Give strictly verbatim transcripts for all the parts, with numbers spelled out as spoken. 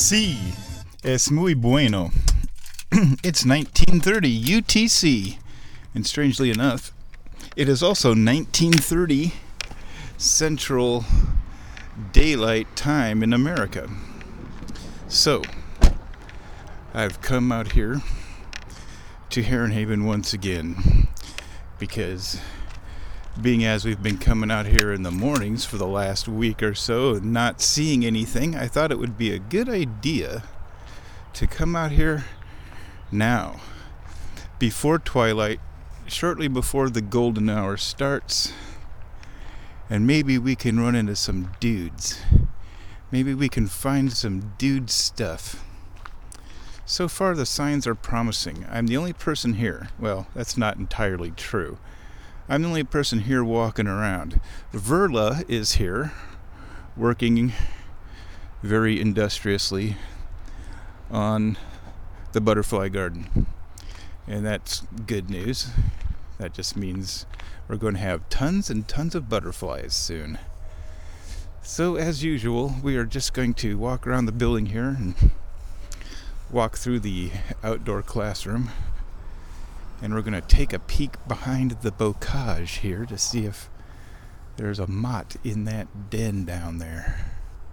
Sí, es muy bueno. It's nineteen thirty U T C, and strangely enough, it is also nineteen thirty Central Daylight Time in America. So, I've come out here to Heron Haven once again because being as we've been coming out here in the mornings for the last week or so and not seeing anything, I thought it would be a good idea to come out here now, before twilight, shortly before the golden hour starts, and maybe we can run into some dudes. Maybe we can find some dude stuff. So far the signs are promising. I'm the only person here. Well, that's not entirely true. I'm the only person here walking around. Verla is here, working very industriously on the butterfly garden. And that's good news. That just means we're going to have tons and tons of butterflies soon. So as usual, we are just going to walk around the building here and walk through the outdoor classroom. And we're going to take a peek behind the bocage here to see if there's a moth in that den down there.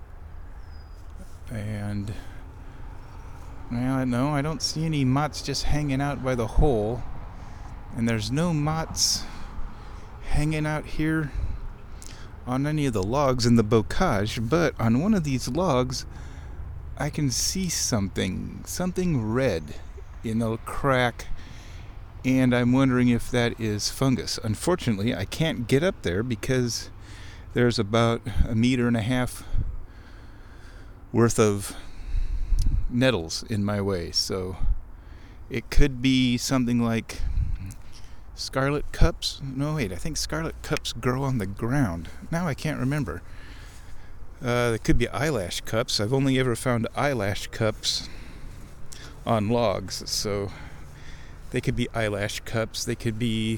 And, well, no, I don't see any moths just hanging out by the hole. And there's no moths hanging out here on any of the logs in the bocage. But on one of these logs, I can see something, something red in a crack. And I'm wondering if that is fungus. Unfortunately, I can't get up there because there's about a meter and a half worth of nettles in my way. So it could be something like scarlet cups. No, wait, I think scarlet cups grow on the ground. Now I can't remember. Uh, it could be eyelash cups. I've only ever found eyelash cups on logs, so they could be eyelash cups. They could be...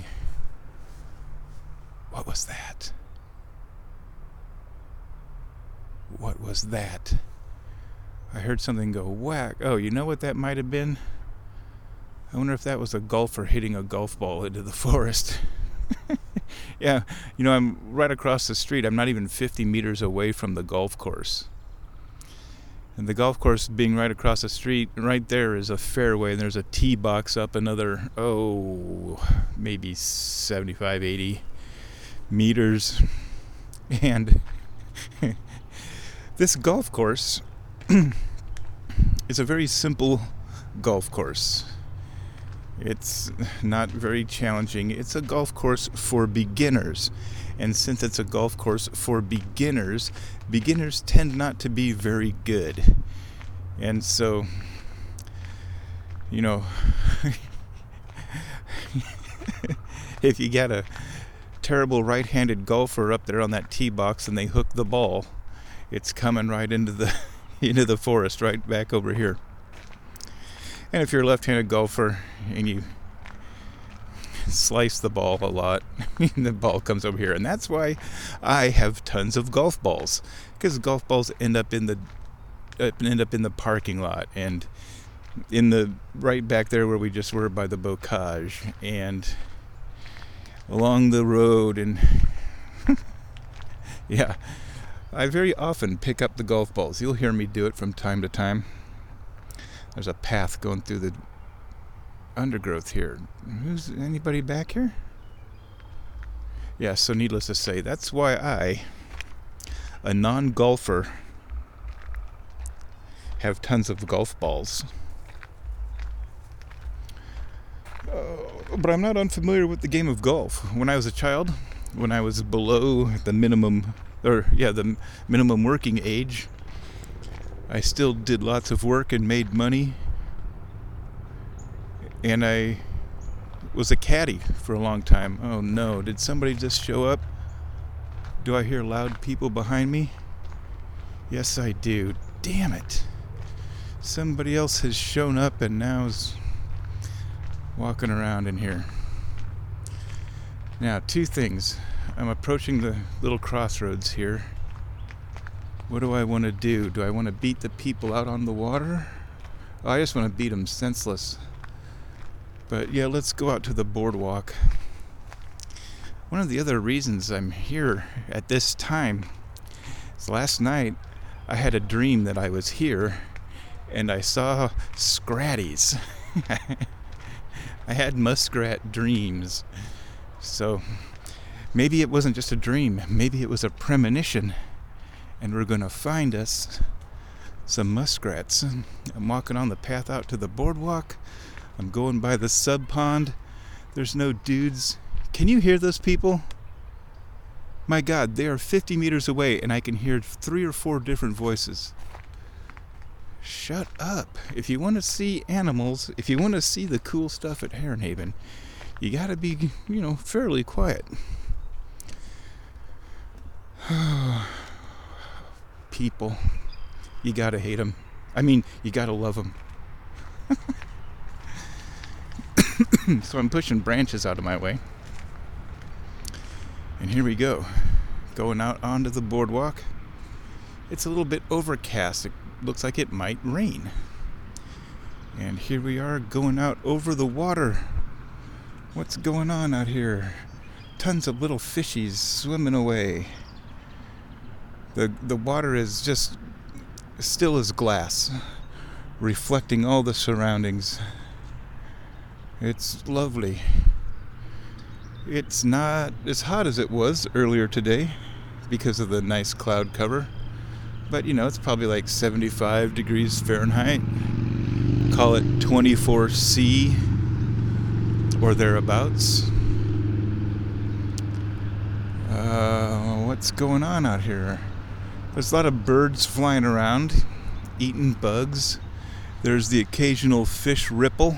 What was that? What was that? I heard something go whack. Oh, you know what that might have been? I wonder if that was a golfer hitting a golf ball into the forest. Yeah, you know, I'm right across the street. I'm not even fifty meters away from the golf course. And the golf course being right across the street, right there is a fairway, and there's a tee box up another, oh, maybe seventy-five, eighty meters. And this golf course is a very simple golf course. It's not very challenging. It's a golf course for beginners. And since it's a golf course for beginners, beginners tend not to be very good. And so, you know, if you got a terrible right-handed golfer up there on that tee box and they hook the ball, it's coming right into the into the forest, right back over here. And if you're a left-handed golfer and you slice the ball a lot, the ball comes over here. And that's why I have tons of golf balls, because golf balls end up in the uh, end up in the parking lot and in the right back there where we just were by the bocage and along the road. And yeah, I very often pick up the golf balls. You'll hear me do it from time to time. There's a path going through the undergrowth here. Who's anybody back here? Yeah, so needless to say, that's why I, a non-golfer, have tons of golf balls. Uh, but I'm not unfamiliar with the game of golf. When I was a child, when I was below the minimum, or yeah, the minimum working age, I still did lots of work and made money. And I was a caddy for a long time. Oh no, did somebody just show up? Do I hear loud people behind me? Yes, I do. Damn it. Somebody else has shown up and now is walking around in here. Now, two things. I'm approaching the little crossroads here. What do I want to do? Do I want to beat the people out on the water? Oh, I just want to beat them senseless. But yeah, let's go out to the boardwalk. One of the other reasons I'm here at this time is last night I had a dream that I was here and I saw scratties. I had muskrat dreams. So maybe it wasn't just a dream. Maybe it was a premonition. And we're going to find us some muskrats. I'm walking on the path out to the boardwalk. I'm going by the sub pond. There's no dudes. Can you hear those people? My God, they are fifty meters away and I can hear three or four different voices. Shut up. If you want to see animals, if you want to see the cool stuff at Heron Haven, you got to be, you know, fairly quiet. People. You got to hate them. I mean, you got to love them. So I'm pushing branches out of my way. And here we go. Going out onto the boardwalk. It's a little bit overcast. It looks like it might rain. And here we are going out over the water. What's going on out here? Tons of little fishies swimming away. The the water is just still as glass, reflecting all the surroundings. It's lovely. It's not as hot as it was earlier today because of the nice cloud cover. But, you know, it's probably like seventy-five degrees Fahrenheit. Call it twenty-four C or thereabouts. Uh, what's going on out here? There's a lot of birds flying around, eating bugs. There's the occasional fish ripple.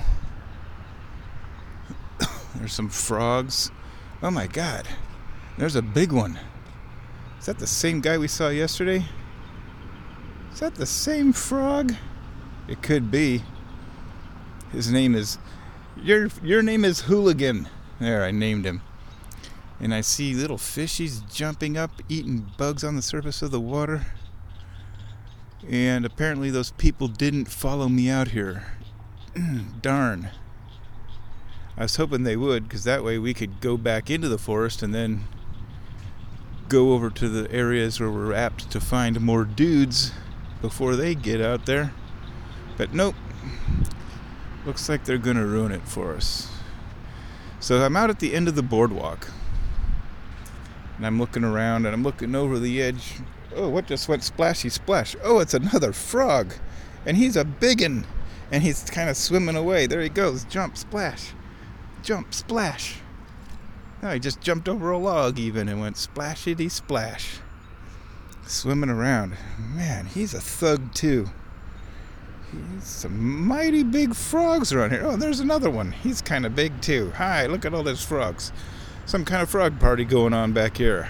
There's some frogs. Oh my God, there's a big one. Is that the same guy we saw yesterday? Is that the same frog? It could be. His name is, your your name is Hooligan. There, I named him. And I see little fishies jumping up, eating bugs on the surface of the water. And apparently those people didn't follow me out here. Darn. I was hoping they would, because that way we could go back into the forest and then go over to the areas where we're apt to find more dudes before they get out there. But nope. Looks like they're going to ruin it for us. So I'm out at the end of the boardwalk. And I'm looking around and I'm looking over the edge. Oh, what just went splashy splash? Oh, it's another frog. And he's a biggin. And he's kind of swimming away. There he goes. Jump, splash. Jump, splash. No, he just jumped over a log even and went splashity splash. Swimming around. Man, he's a thug too. He's some mighty big frogs around here. Oh, there's another one. He's kind of big too. Hi, look at all those frogs. Some kind of frog party going on back here.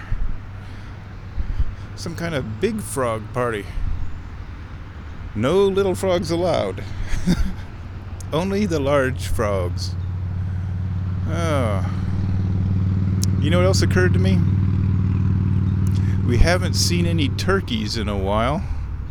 Some kind of big frog party. No little frogs allowed. Only the large frogs. Oh. You know what else occurred to me? We haven't seen any turkeys in a while.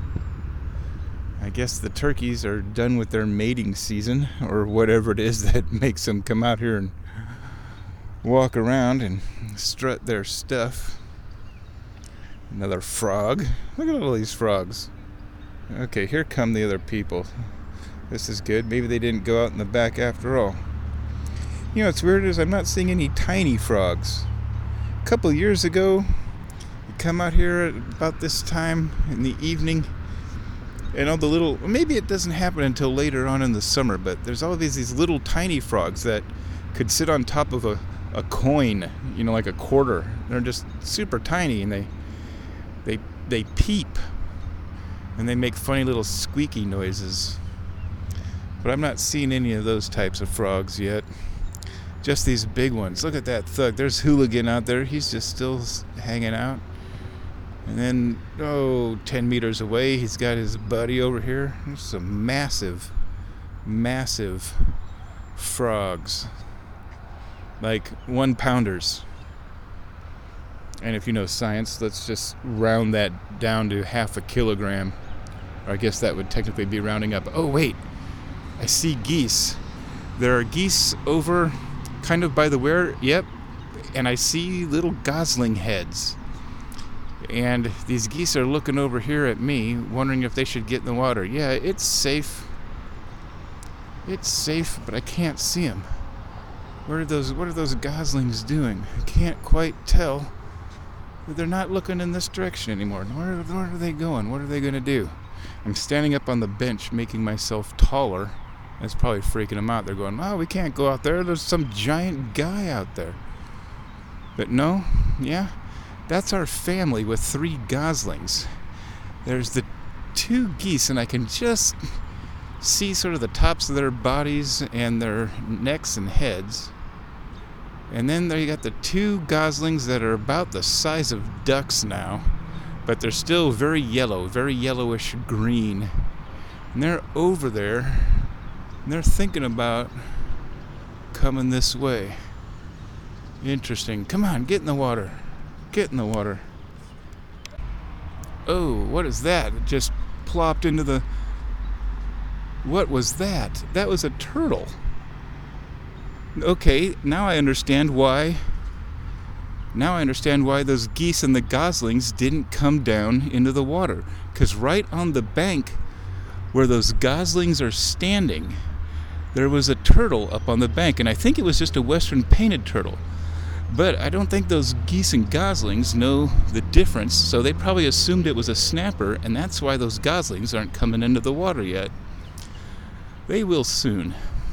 I guess the turkeys are done with their mating season, or whatever it is that makes them come out here and walk around and strut their stuff. Another frog. Look at all these frogs. Okay, here come the other people. This is good. Maybe they didn't go out in the back after all. You know what's weird is I'm not seeing any tiny frogs. A couple years ago, you come out here at about this time in the evening, and all the little, maybe it doesn't happen until later on in the summer, but there's always these little tiny frogs that could sit on top of a, a coin, you know, like a quarter. They're just super tiny, and they they they peep, and they make funny little squeaky noises. But I'm not seeing any of those types of frogs yet. Just these big ones. Look at that thug. There's Hooligan out there. He's just still hanging out. And then, oh, ten meters away, he's got his buddy over here. There's some massive, massive frogs. Like one pounders. And if you know science, let's just round that down to half a kilogram. Or I guess that would technically be rounding up. Oh, wait. I see geese. There are geese over kind of by the weir. Yep. And I see little gosling heads. And these geese are looking over here at me, wondering if they should get in the water. Yeah, it's safe. It's safe, but I can't see them. What are those, what are those goslings doing? I can't quite tell. They're not looking in this direction anymore. Where, where are they going? What are they going to do? I'm standing up on the bench, making myself taller. That's probably freaking them out. They're going, oh, we can't go out there. There's some giant guy out there. But no, yeah, that's our family with three goslings. There's the two geese, and I can just see sort of the tops of their bodies and their necks and heads. And then there you got the two goslings that are about the size of ducks now, but they're still very yellow, very yellowish green. And they're over there, and they're thinking about coming this way. Interesting. Come on, get in the water. Get in the water. Oh, what is that? It just plopped into the... What was that? That was a turtle. Okay, now I understand why. Now I understand why those geese and the goslings didn't come down into the water. Because right on the bank where those goslings are standing, there was a turtle up on the bank. And I think it was just a western painted turtle. But I don't think those geese and goslings know the difference. So they probably assumed it was a snapper. And that's why those goslings aren't coming into the water yet. They will soon.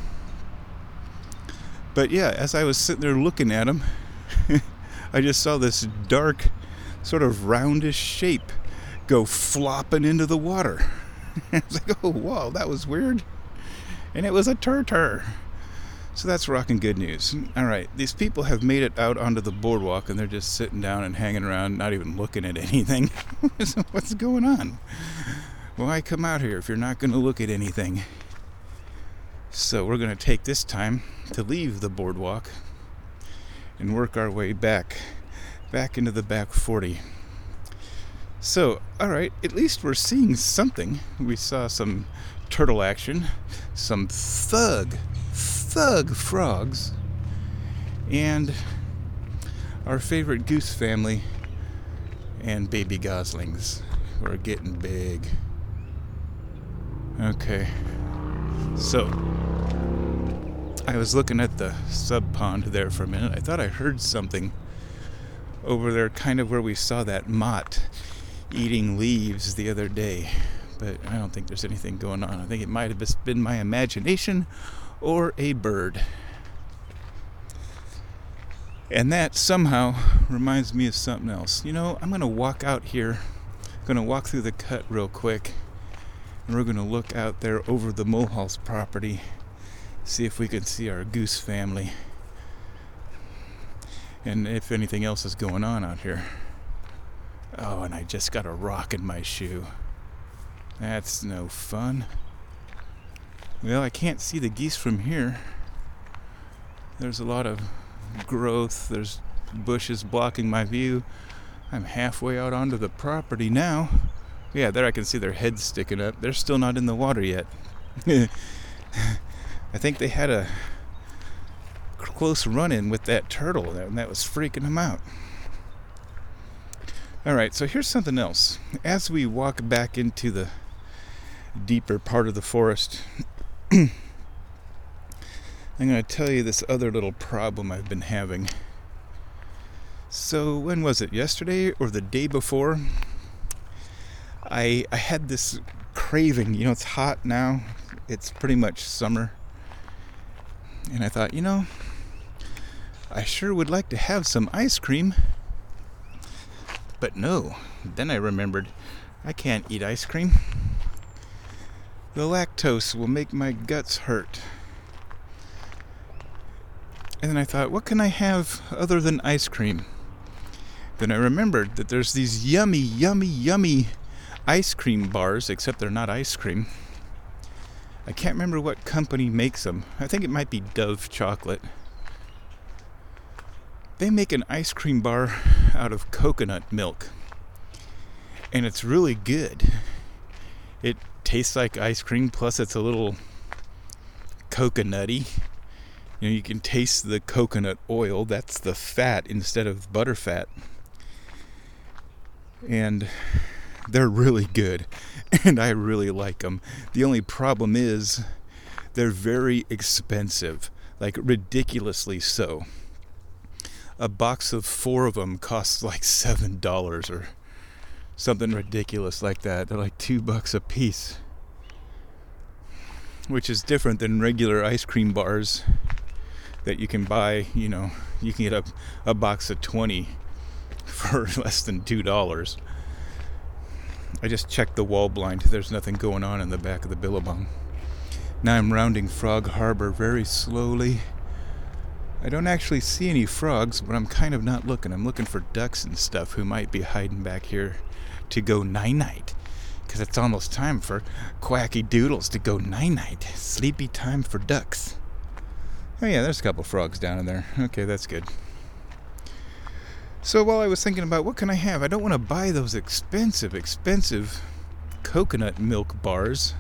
But yeah, as I was sitting there looking at them, I just saw this dark, sort of roundish shape go flopping into the water. I was like, oh, whoa, that was weird. And it was a turtle. So that's rocking good news. All right, these people have made it out onto the boardwalk, and they're just sitting down and hanging around, not even looking at anything. What's going on? Why come out here if you're not going to look at anything? So we're going to take this time to leave the boardwalk and work our way back, back into the back forty. So, all right, at least we're seeing something. We saw some turtle action, some thug, thug frogs, and our favorite goose family and baby goslings who are getting big. Okay, so I was looking at the sub pond there for a minute. I thought I heard something over there, kind of where we saw that mott eating leaves the other day. But I don't think there's anything going on. I think it might have just been my imagination or a bird. And that somehow reminds me of something else. You know, I'm going to walk out here. I'm going to walk through the cut real quick. And we're going to look out there over the Mulhall's property. See if we can see our goose family. And if anything else is going on out here. Oh, and I just got a rock in my shoe. That's no fun. Well, I can't see the geese from here. There's a lot of growth. There's bushes blocking my view. I'm halfway out onto the property now. Yeah, there I can see their heads sticking up. They're still not in the water yet. I think they had a close run-in with that turtle, and that was freaking them out. All right, so here's something else. As we walk back into the deeper part of the forest, I'm going to tell you this other little problem I've been having. So when was it? Yesterday or the day before? I I had this craving. You know, it's hot now. It's pretty much summer. And I thought, you know, I sure would like to have some ice cream. But no. Then I remembered I can't eat ice cream. The lactose will make my guts hurt. And then I thought, what can I have other than ice cream? Then I remembered that there's these yummy, yummy, yummy ice cream bars, except they're not ice cream. I can't remember what company makes them. I think it might be Dove Chocolate. They make an ice cream bar out of coconut milk. And it's really good. It tastes like ice cream, plus it's a little coconutty. You know, you can taste the coconut oil. That's the fat instead of butter fat. And they're really good. And I really like them. The only problem is they're very expensive. Like ridiculously so. A box of four of them costs like seven dollars or something ridiculous like that. They're like two bucks a piece. Which is different than regular ice cream bars that you can buy. You know, you can get a, a box of twenty for less than two dollars. I just checked the wall blind. There's nothing going on in the back of the Billabong. Now I'm rounding Frog Harbor very slowly. I don't actually see any frogs, but I'm kind of not looking. I'm looking for ducks and stuff who might be hiding back here to go night-night. Because it's almost time for Quacky Doodles to go night-night. Sleepy time for ducks. Oh yeah, there's a couple frogs down in there. Okay, that's good. So while I was thinking about what can I have, I don't want to buy those expensive, expensive coconut milk bars.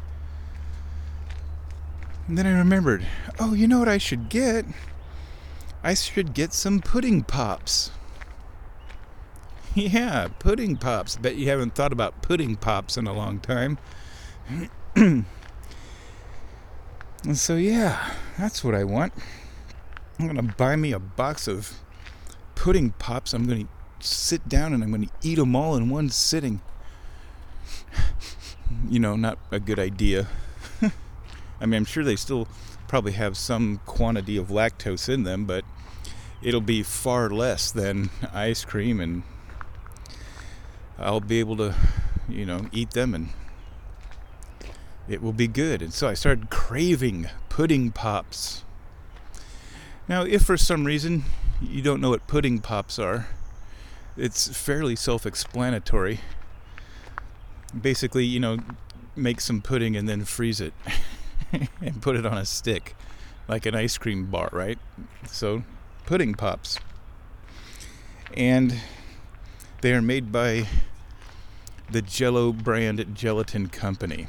And then I remembered, oh, you know what I should get? I should get some pudding pops. Yeah, pudding pops. Bet you haven't thought about pudding pops in a long time. And so yeah, that's what I want. I'm going to buy me a box of pudding pops. I'm going to sit down and I'm going to eat them all in one sitting. You know, not a good idea. I mean, I'm sure they still probably have some quantity of lactose in them, but it'll be far less than ice cream, and I'll be able to, you know, eat them, and it will be good. And so I started craving pudding pops. Now, if for some reason you don't know what pudding pops are, it's fairly self-explanatory. Basically, you know, make some pudding and then freeze it. And put it on a stick like an ice cream bar, right? So pudding pops, and they are made by the Jell-O brand gelatin company.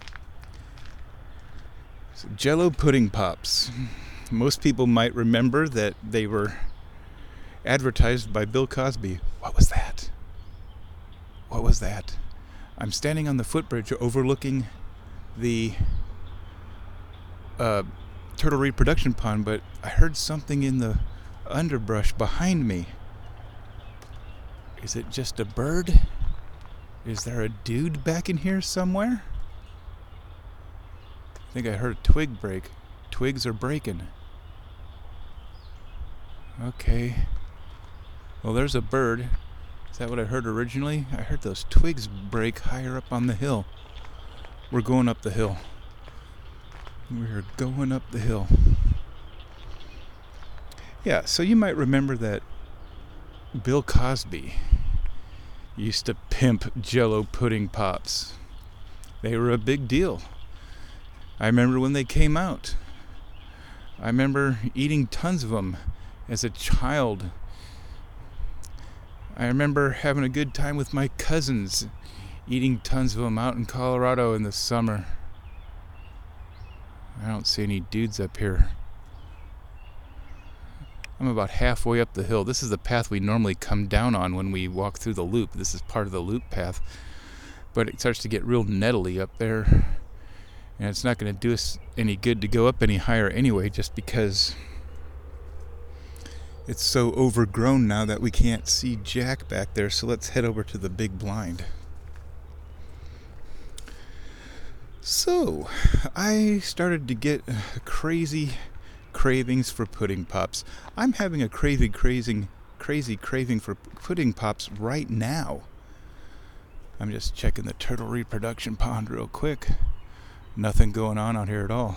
So Jell-O pudding pops, most people might remember that they were advertised by Bill Cosby. What was that? What was that? I'm standing on the footbridge overlooking the Uh, turtle reproduction pond, but I heard something in the underbrush behind me. Is it just a bird? Is there a dude back in here somewhere? I think I heard a twig break. Twigs are breaking. Okay. Well, there's a bird. Is that what I heard originally? I heard those twigs break higher up on the hill. We're going up the hill. We're going up the hill. Yeah, so you might remember that Bill Cosby used to pimp Jell-O pudding pops. They were a big deal. I remember when they came out. I remember eating tons of them as a child. I remember having a good time with my cousins, eating tons of them out in Colorado in the summer. I don't see any dudes up here. I'm about halfway up the hill. This is the path we normally come down on when we walk through the loop. This is part of the loop path. But it starts to get real nettly up there. And it's not going to do us any good to go up any higher anyway, just because it's so overgrown now that we can't see Jack back there. So let's head over to the big blind. So, I started to get crazy cravings for pudding pops. I'm having a crazy, crazy, crazy craving for pudding pops right now. I'm just checking the turtle reproduction pond real quick. Nothing going on out here at all.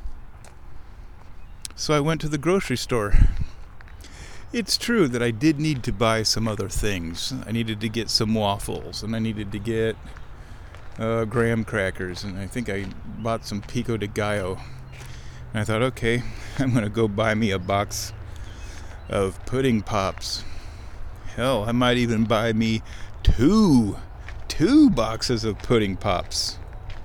So I went to the grocery store. It's true that I did need to buy some other things. I needed to get some waffles, and I needed to get Uh, graham crackers, and I think I bought some pico de gallo. And I thought, okay, I'm gonna go buy me a box of pudding pops. Hell, I might even buy me two, two boxes of pudding pops.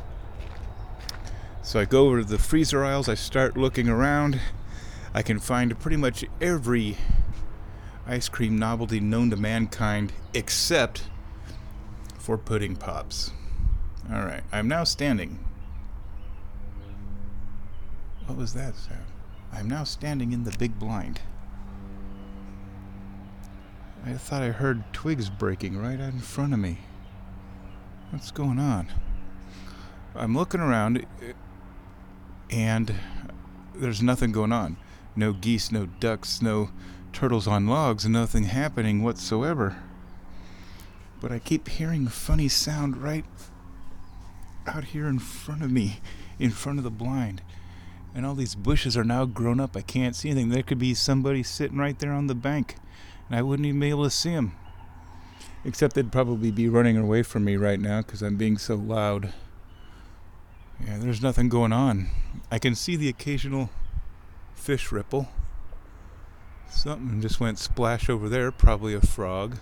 So I go over to the freezer aisles, I start looking around. I can find pretty much every ice cream novelty known to mankind except for pudding pops. Alright, I'm now standing. What was that sound? I'm now standing in the big blind. I thought I heard twigs breaking right out in front of me. What's going on? I'm looking around and there's nothing going on. No geese, no ducks, no turtles on logs, nothing happening whatsoever. But I keep hearing a funny sound right out here in front of me, in front of the blind. And all these bushes are now grown up. I can't see anything. There could be somebody sitting right there on the bank, and I wouldn't even be able to see him. Except they'd probably be running away from me right now because I'm being so loud. Yeah, there's nothing going on. I can see the occasional fish ripple. Something just went splash over there, probably a frog.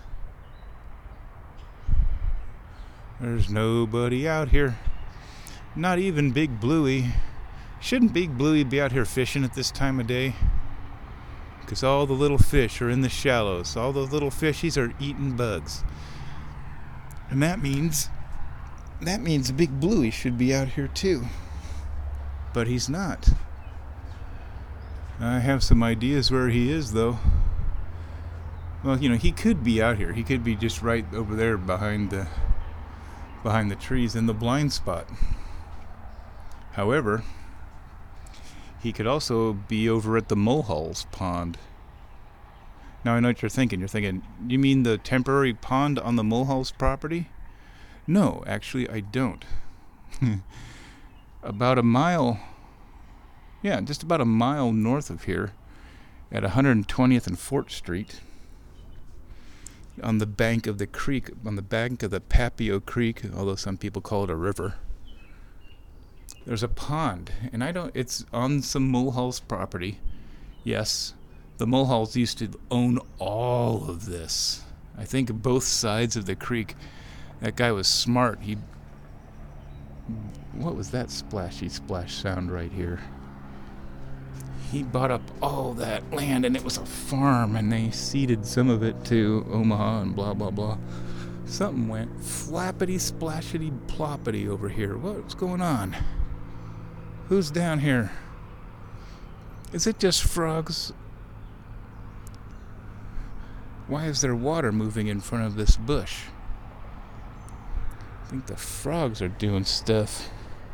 There's nobody out here. Not even Big Bluey. Shouldn't Big Bluey be out here fishing at this time of day? Because all the little fish are in the shallows. All those little fishies are eating bugs. And that means, that means Big Bluey should be out here too. But he's not. I have some ideas where he is though. Well, you know, he could be out here. He could be just right over there behind the behind the trees in the blind spot. However, he could also be over at the Mulhall's pond. Now I know what you're thinking. You're thinking, you mean the temporary pond on the Mulhall's property? No, actually I don't. About a mile, yeah, just about a mile north of here, at one hundred twentieth and Fort Street, on the bank of the creek, on the bank of the Papio Creek, although some people call it a river, there's a pond, and I don't, it's on some Mulhall's property. Yes, the Mulhalls used to own all of this. I think both sides of the creek. That guy was smart. He, what was that splashy splash sound right here? He bought up all that land, and it was a farm, and they ceded some of it to Omaha and blah, blah, blah. Something went flappity, splashity, ploppity over here. What's going on? Who's down here? Is it just frogs? Why is there water moving in front of this bush? I think the frogs are doing stuff.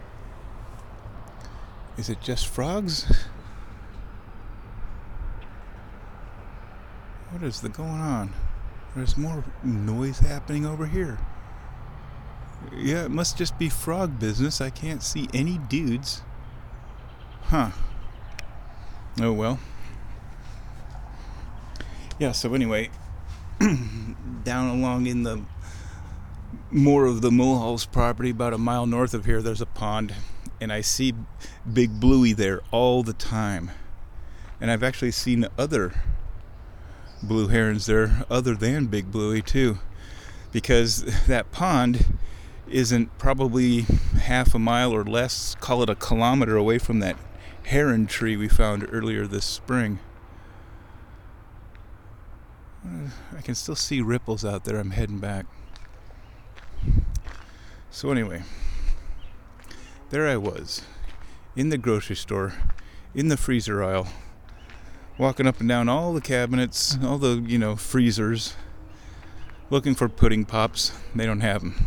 Is it just frogs? What is the going on? There's more noise happening over here. Yeah, it must just be frog business. I can't see any dudes. Huh. Oh well. Yeah, so anyway, down along in the more of the Mulhall's property, about a mile north of here, there's a pond, and I see Big Bluey there all the time. And I've actually seen other blue herons there other than Big Bluey too, because that pond isn't probably half a mile or less, call it a kilometer away from that heron tree we found earlier this spring. I can still see ripples out there. I'm heading back. So anyway, there I was in the grocery store, in the freezer aisle, walking up and down all the cabinets, all the, you know, freezers, looking for pudding pops. They don't have them.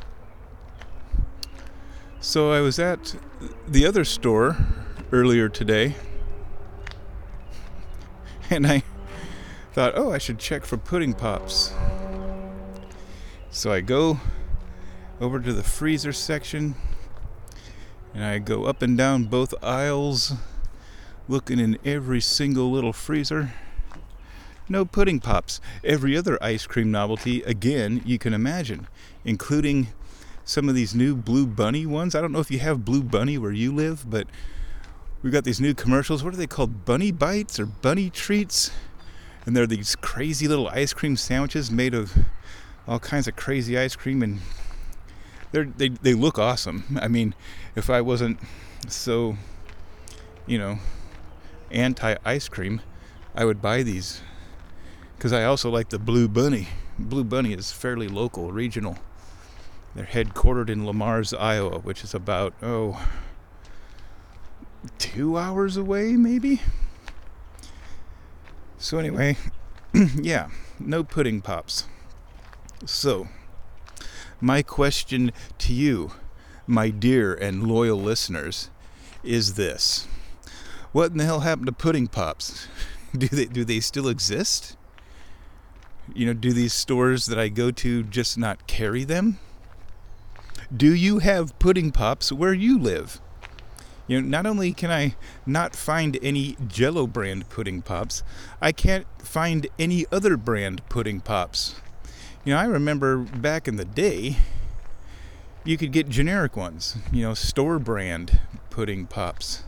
So I was at the other store earlier today, and I thought, oh, I should check for pudding pops. So I go over to the freezer section, and I go up and down both aisles, looking in every single little freezer. No pudding pops. Every other ice cream novelty, again, you can imagine, including some of these new Blue Bunny ones. I don't know if you have Blue Bunny where you live, but we've got these new commercials. What are they called? Bunny Bites or Bunny Treats? And they're these crazy little ice cream sandwiches made of all kinds of crazy ice cream, and they're, they they look awesome. I mean, if I wasn't so, you know, anti-ice cream, I would buy these. Because I also like the Blue Bunny. Blue Bunny is fairly local, regional. They're headquartered in Lamars, Iowa, which is about, oh, two hours away, maybe? So anyway, yeah, no pudding pops. So, my question to you, my dear and loyal listeners, is this. What in the hell happened to pudding pops? Do they do they still exist? You know, do these stores that I go to just not carry them? Do you have pudding pops where you live? You know, not only can I not find any Jell-O brand pudding pops, I can't find any other brand pudding pops. You know, I remember back in the day, you could get generic ones, you know, store brand pudding pops.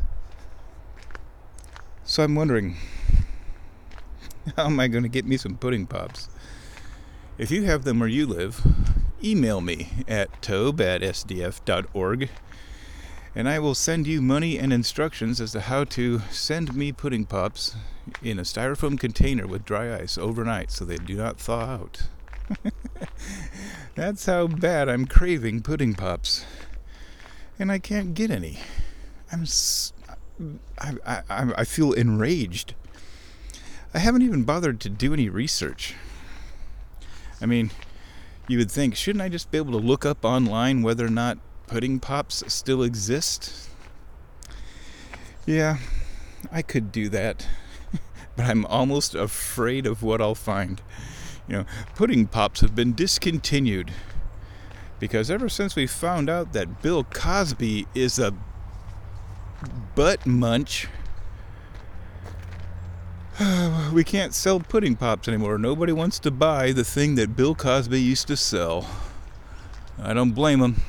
So I'm wondering, how am I going to get me some pudding pops? If you have them where you live, email me at tobe at s d f dot org, and I will send you money and instructions as to how to send me pudding pops in a styrofoam container with dry ice overnight so they do not thaw out. That's how bad I'm craving pudding pops. And I can't get any. I'm s- I, I, I feel enraged. I haven't even bothered to do any research. I mean, you would think, shouldn't I just be able to look up online whether or not pudding pops still exist? Yeah, I could do that. But I'm almost afraid of what I'll find. You know, pudding pops have been discontinued because ever since we found out that Bill Cosby is a butt munch, we can't sell pudding pops anymore. Nobody wants to buy the thing that Bill Cosby used to sell. I don't blame him.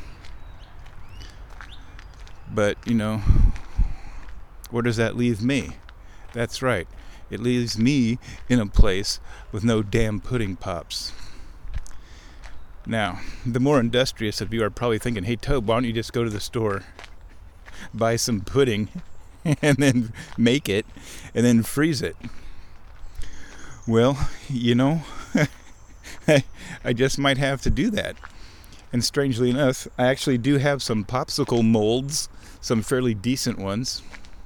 But, you know, where does that leave me? That's right. It leaves me in a place with no damn pudding pops. Now, the more industrious of you are probably thinking, hey, Tobe, why don't you just go to the store, buy some pudding, and then make it, and then freeze it? Well, you know, I just might have to do that. And strangely enough, I actually do have some popsicle molds, some fairly decent ones.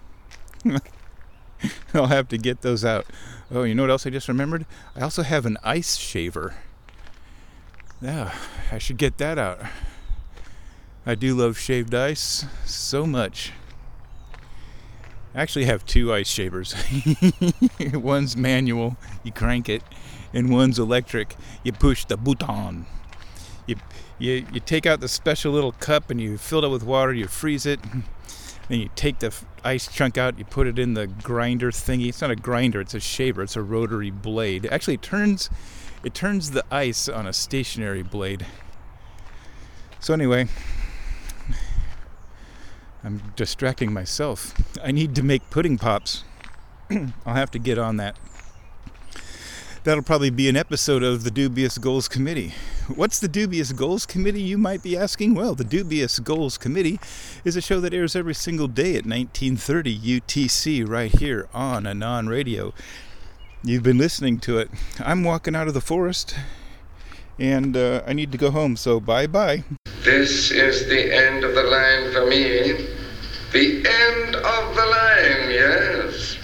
I'll have to get those out. Oh, you know what else I just remembered? I also have an ice shaver. Yeah, I should get that out. I do love shaved ice so much. I actually have two ice shavers. One's manual, you crank it, and one's electric, you push the button. You, you, you take out the special little cup and you fill it with water, you freeze it. Then you take the ice chunk out, you put it in the grinder thingy. It's not a grinder, it's a shaver. It's a rotary blade. Actually, it turns it turns the ice on a stationary blade. So anyway, I'm distracting myself. I need to make pudding pops. I'll have to get on that. That'll probably be an episode of the Dubious Goals Committee. What's the Dubious Goals Committee, you might be asking? Well, the Dubious Goals Committee is a show that airs every single day at nineteen thirty U T C right here on Anon Radio. You've been listening to it. I'm walking out of the forest, and uh, I need to go home, so bye-bye. This is the end of the line for me. The end of the line, yes.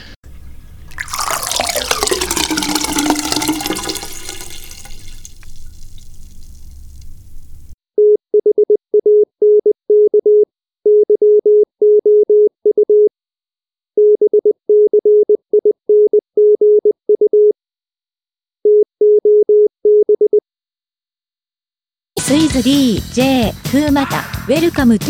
スイズ ディージェー クーマタ Welcome to